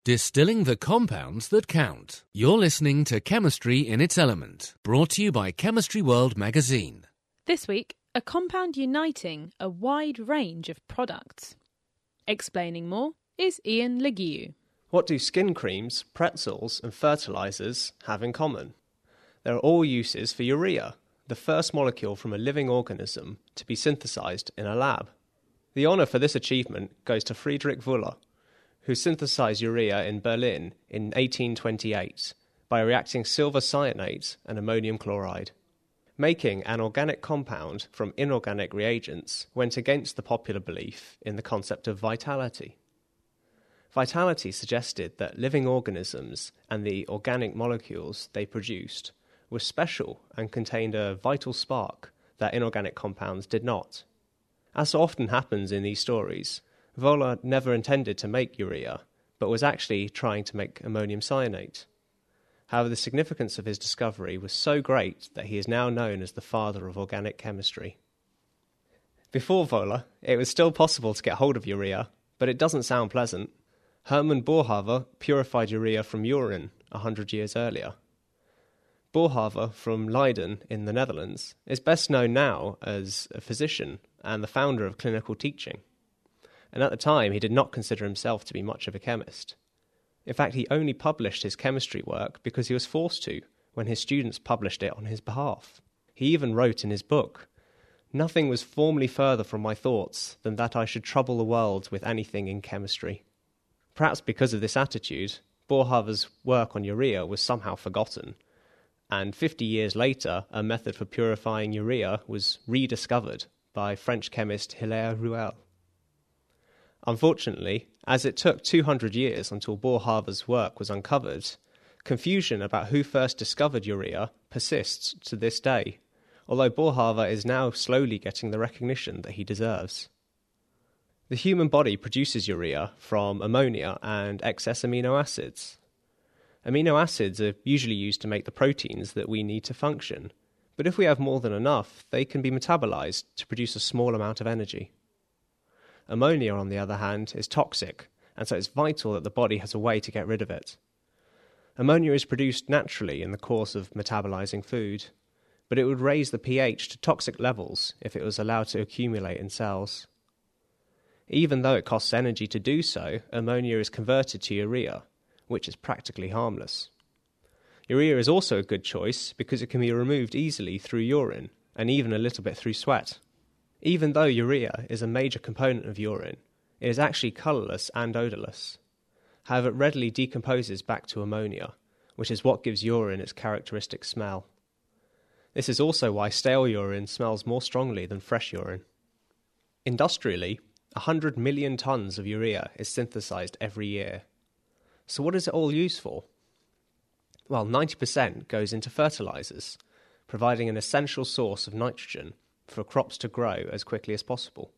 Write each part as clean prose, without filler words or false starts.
Distilling the compounds that count. You're listening to Chemistry in its Element, brought to you by Chemistry World magazine. This week, a compound uniting a wide range of products. Explaining more is Ian Leguiu. What do skin creams, pretzels and fertilisers have in common? There are all uses for urea, the first molecule from a living organism to be synthesised in a lab. The honour for this achievement goes to Friedrich Wöhler, who synthesised urea in Berlin in 1828 by reacting silver cyanate and ammonium chloride. Making an organic compound from inorganic reagents went against the popular belief in the concept of vitality. Vitality suggested that living organisms and the organic molecules they produced were special and contained a vital spark that inorganic compounds did not. As so often happens in these stories, Wöhler never intended to make urea, but was actually trying to make ammonium cyanate. However, the significance of his discovery was so great that he is now known as the father of organic chemistry. Before Wöhler, it was still possible to get hold of urea, but it doesn't sound pleasant. Hermann Boerhaave purified urea from urine 100 years earlier. Boerhaave from Leiden in the Netherlands is best known now as a physician and the founder of clinical teaching. And at the time he did not consider himself to be much of a chemist. In fact, he only published his chemistry work because he was forced to, when his students published it on his behalf. He even wrote in his book, "Nothing was formerly further from my thoughts than that I should trouble the world with anything in chemistry." Perhaps because of this attitude, Boerhaave's work on urea was somehow forgotten, and 50 years later a method for purifying urea was rediscovered by French chemist Hilaire Rouelle. Unfortunately, as it took 200 years until Boerhaave's work was uncovered, confusion about who first discovered urea persists to this day, although Boerhaave is now slowly getting the recognition that he deserves. The human body produces urea from ammonia and excess amino acids. Amino acids are usually used to make the proteins that we need to function, but if we have more than enough, they can be metabolized to produce a small amount of energy. Ammonia, on the other hand, is toxic, and so it's vital that the body has a way to get rid of it. Ammonia is produced naturally in the course of metabolizing food, but it would raise the pH to toxic levels if it was allowed to accumulate in cells. Even though it costs energy to do so, ammonia is converted to urea, which is practically harmless. Urea is also a good choice because it can be removed easily through urine, and even a little bit through sweat. Even though urea is a major component of urine, it is actually colourless and odourless. However, it readily decomposes back to ammonia, which is what gives urine its characteristic smell. This is also why stale urine smells more strongly than fresh urine. Industrially, 100 million tonnes of urea is synthesised every year. So what is it all used for? Well, 90% goes into fertilisers, providing an essential source of nitrogen for crops to grow as quickly as possible.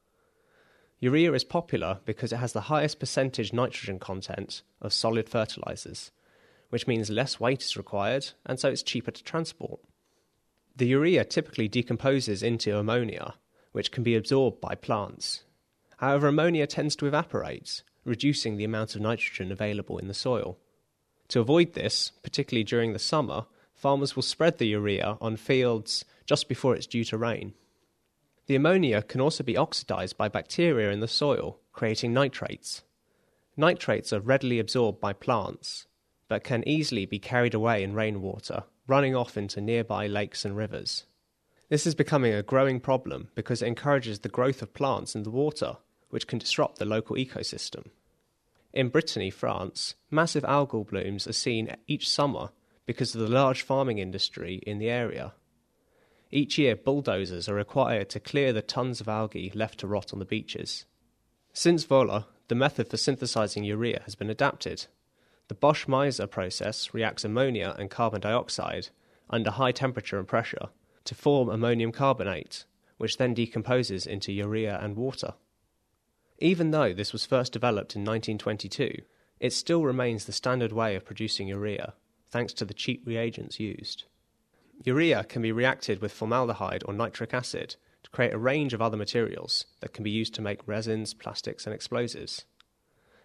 Urea is popular because it has the highest percentage nitrogen content of solid fertilisers, which means less weight is required, and so it's cheaper to transport. The urea typically decomposes into ammonia, which can be absorbed by plants. However, ammonia tends to evaporate, reducing the amount of nitrogen available in the soil. To avoid this, particularly during the summer, farmers will spread the urea on fields just before it's due to rain. The ammonia can also be oxidized by bacteria in the soil, creating nitrates. Nitrates are readily absorbed by plants, but can easily be carried away in rainwater, running off into nearby lakes and rivers. This is becoming a growing problem because it encourages the growth of plants in the water, which can disrupt the local ecosystem. In Brittany, France, massive algal blooms are seen each summer because of the large farming industry in the area. Each year, bulldozers are required to clear the tons of algae left to rot on the beaches. Since Wöhler, the method for synthesizing urea has been adapted. The Bosch-Meiser process reacts ammonia and carbon dioxide under high temperature and pressure to form ammonium carbonate, which then decomposes into urea and water. Even though this was first developed in 1922, it still remains the standard way of producing urea, thanks to the cheap reagents used. Urea can be reacted with formaldehyde or nitric acid to create a range of other materials that can be used to make resins, plastics and explosives.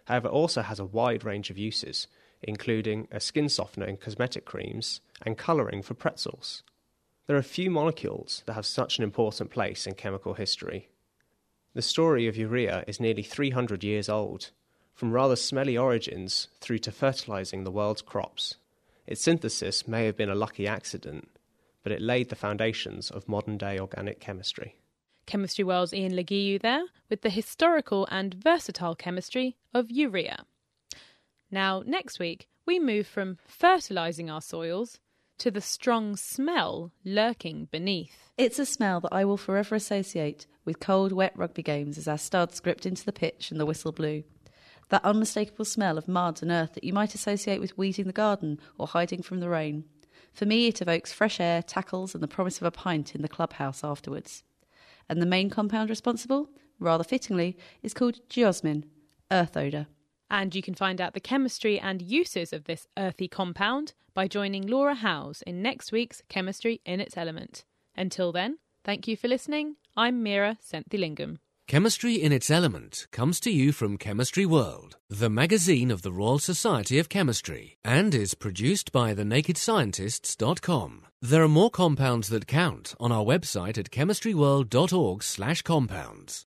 However, it also has a wide range of uses, including a skin softener in cosmetic creams and colouring for pretzels. There are few molecules that have such an important place in chemical history. The story of urea is nearly 300 years old, from rather smelly origins through to fertilising the world's crops. Its synthesis may have been a lucky accident, but it laid the foundations of modern-day organic chemistry. Chemistry World's Ian Leguiu there with the historical and versatile chemistry of urea. Now, next week, we move from fertilising our soils to the strong smell lurking beneath. It's a smell that I will forever associate with cold, wet rugby games as our studs gripped into the pitch and the whistle blew. That unmistakable smell of mud and earth that you might associate with weeding the garden or hiding from the rain. For me, it evokes fresh air, tackles and the promise of a pint in the clubhouse afterwards. And the main compound responsible, rather fittingly, is called geosmin, earth odour. And you can find out the chemistry and uses of this earthy compound by joining Laura Howes in next week's Chemistry in its Element. Until then, thank you for listening. I'm Mira Senthilingam. Chemistry in its Element comes to you from Chemistry World, the magazine of the Royal Society of Chemistry, and is produced by thenakedscientists.com. There are more compounds that count on our website at chemistryworld.org/compounds.